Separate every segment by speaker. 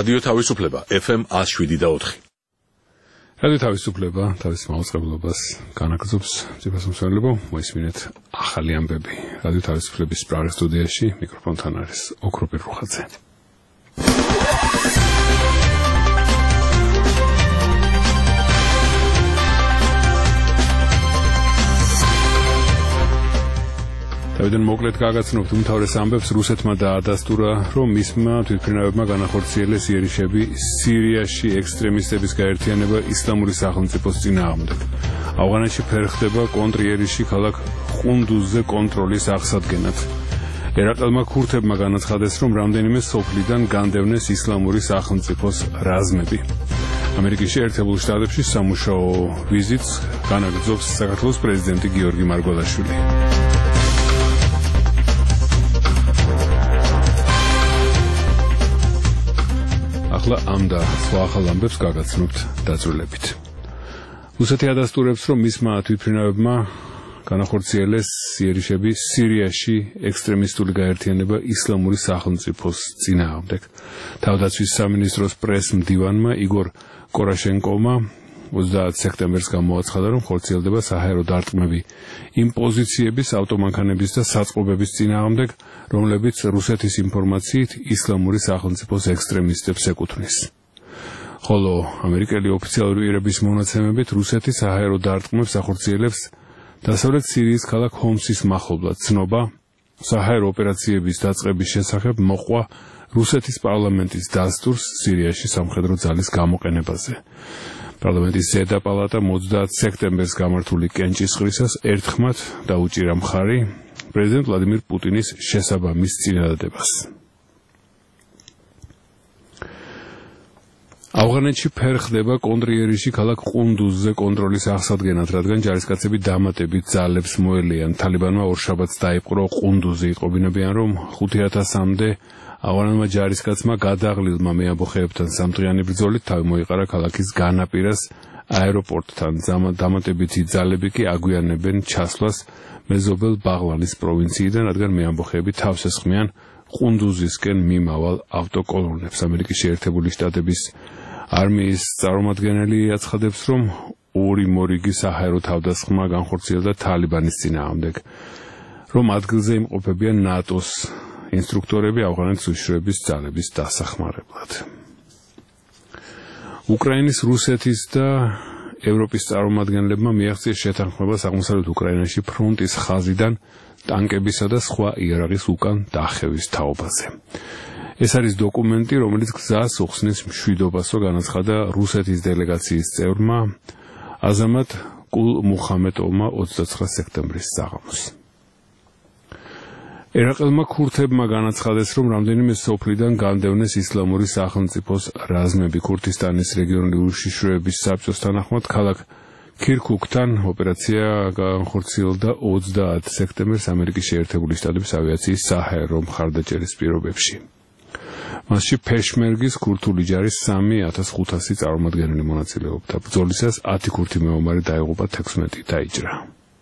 Speaker 1: რადიო თავისუფლება FM 107.4.
Speaker 2: რადიო თავისუფლება თავის მაუწყებლობას განაგრძობს ძვირფასმსვლელებო, მოისმინეთ ახალი ამბები. რადიო თავისუფლების პრაღის სტუდიაში მიკროფონთან არის ოქროპირ რუხაძე. თავიდან მოკლედ გაგაცნობთ უმთავრეს ამბებს. რუსეთმა დაადასტურა, რომ მისმა თვითმფრინავებმა განახორციელეს იერიშები სირიაში ექსტრემისტების გაერთიანება ისლამური სახელმწიფოს წინააღმდეგ. ავღანეთში ფერხდება კონტრიერიში ქალაქ ყუნდუზზე კონტროლის აღსადგენად. ერაყელმა ქურთებმა განაცხადეს, რომ რამდენიმე სოფლიდან განდევნეს ისლამური სახელმწიფოს რაზმები. ამერიკის შეერთებულ შტატებში სამუშაო ვიზიტს განაგრძობს საქართველოს პრეზიდენტი გიორგი მარგველაშვილი. ახლა ამ და სხვა ახალ ამბებს გაგაცნობთ დაწვრილებით. რუსეთი ადასტურებს, რომ მისმა თვითმფრინავებმა განახორციელეს იერიშები სირიაში ექსტრემისტული გაერთიანება ისლამური სახელმწიფოს წინააღმდეგ. თავდაცვის სამინისტროს პრეს-მდივანმა იგორ კორაშენკოვმა 30 სექტემბერს გამოაცხადა, რომ ხორციელდება საჰაერო დარტყმები იმ პოზიციების, ავტომანქანების და საწყობების წინააღმდეგ, რომლებიც რუსეთის ინფორმაციით ისლამური სახელმწიფოს ექსტრემისტებს ეკუთვნის. ხოლო ამერიკელი ოფიციალური პირების მონაცემებით რუსეთი საჰაერო დარტყმებს ახორციელებს დასავლეთ სირიის ქალაქ ჰომსის მახლობლად. ცნობა საჰაერო ოპერაციების დაწყების შესახებ მოყვა რუსეთის პარლამენტის დასტურს სირიაში სამხედრო ძალის გამოყენებაზე. პარლამენტის ზედა პალატა 30 სექტემბერს გამართული კენჭისყრისას ერთხმად დაუჭირა მხარი პრეზიდენტ ვლადიმირ პუტინის შესაბამის წინადადებას. ავღანეთში ფერხდება კონტრიერიში ქალაქ ყუნდუზზე კონტროლის აღსადგენად, რადგან ჯარისკაცები დამატებით ძალებს მოელიან. თალიბანმა ორშაბათს დაიპყრო ყუნდუზი. იტყობინებიან, რომ 5000-მდე ავღანელმა ჯარისკაცმა გადაღლილმა მეამბოხეებთან სამდღიანი ბრძოლით თავი მოიყარა ქალაქის განაპირას აეროპორტთან. დამატებითი ძალები კი აგვიანებენ ჩასვლას მეზობელ ბაღლანის პროვინციიდან, რადგან მეამბოხეები თავს ესხმიან ყუნდუზისკენ მიმავალ ავტოკოლონებს. ამერიკის შეერთებული შტატების არმიის წარმომადგენელი აცხადებს, რომ ორი მორიგი საჰაერო თავდასხმა განხორციელდა თალიბანის წინააღმდეგ, რომ ადგილზე იმყოფებიან ნატოს ინსტრუქტორები ავღანეთის უშიშროების ძალების დასახმარებლად. უკრაინის, რუსეთის და ევროპის წარმომადგენლებმა მიაღწიეს შეთანხმებას აღმოსავლეთ უკრაინაში ფრონტის ხაზიდან ტანკებისა და სხვა იარაღის უკან დახევის თაობაზე. ეს არის დოკუმენტი, რომელიც გზას უხსნის მშვიდობას, რო განაცხადა რუსეთის დელეგაციის წევრმა აზამატ კულ-მუხამედოვმა 29 სექტემბრის საღამოს. ერაყელმა ქურთებმა განაცხადეს, რომ რამდენიმე სოფლიდან განდევნეს ისლამური სახელმწიფოს რაზმები. ქურთისტანის რეგიონული უშიშროების საბჭოს თანახმად ქალაქ ქირქუკთან ოპერაცია განხორციელდა 30 სექტემბერს ამერიკის შეერთებული შტატების ავიაციის საჰაერო მხარდაჭერის პირობებში. მასში ფეშმერგის ქურთული ჯარის 3500 წარმომადგენელი მონაწილეობდა. ბრძოლისას 10 ქურთი მეომარი დაიღუპა, 16 დაიჭრა.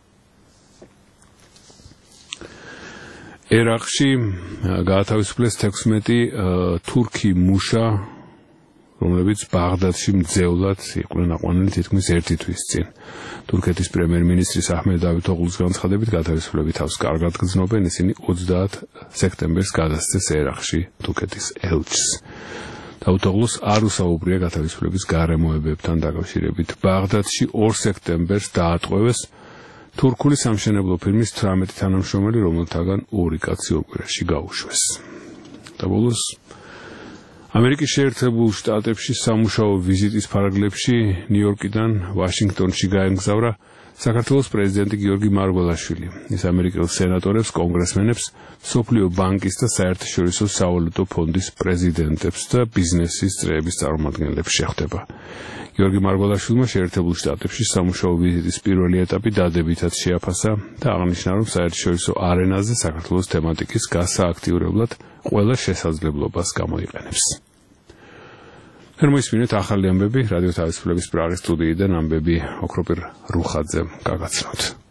Speaker 2: ერაყში გაათავისუფლეს 16 თურქი მუშა, რომლებიც ბაღდადში მძევლად იყვნენ აყვანილი თითქმის 1 თვის წინ. თურქეთის პრემიერ-მინისტრის აჰმედ დავითოღლუს განცხადებით, გათავისუფლების თავს კარგად გრძნობენ. ისინი 30 სექტემბერს გადასცეს ერაყში თურქეთის ელჩს. დავითოღლუს არ უსაუბრია გათავისუფლების გარემოებებთან დაკავშირებით. ბაღდადში 2 სექტემბერს დაატყვევეს თურქული სამშენებლო ფირმის 18 თანამშრომელი, რომელთაგან 2 კაცი ოკვირაში გაუშვეს. და ბოლოს ამერიკის შეერთებულ შტატებში სამუშაო ვიზიტის ფარგლებში ნიუ-იორკიდან ვაშინგტონში გაემგზავრა საქართველოს პრეზიდენტი გიორგი მარგველაშვილი. ის ამერიკელ სენატორებს, კონგრესმენებს, მსოფლიო ბანკის და საერთაშორისო სავალუტო ფონდის პრეზიდენტებს და ბიზნესის წრეების წარმომადგენლებს შეხვდება. გიორგი მარგველაშვილმა შეერთებულ შტატებში სამუშაო ვიზიტის პირველი ეტაპი დადებითად შეაფასა და აღნიშნა, რომ საერთაშორისო არენაზე საქართველოს თემატიკის გასააქტიურებლად ყველა შესაძლებლობას გამოიყენებს. მოისმინეთ ახალი ამბები რადიო თავისუფლების პრაღის სტუდიიდან. ამბები ოქროპირ რუხაძემ გაგაცნოთ.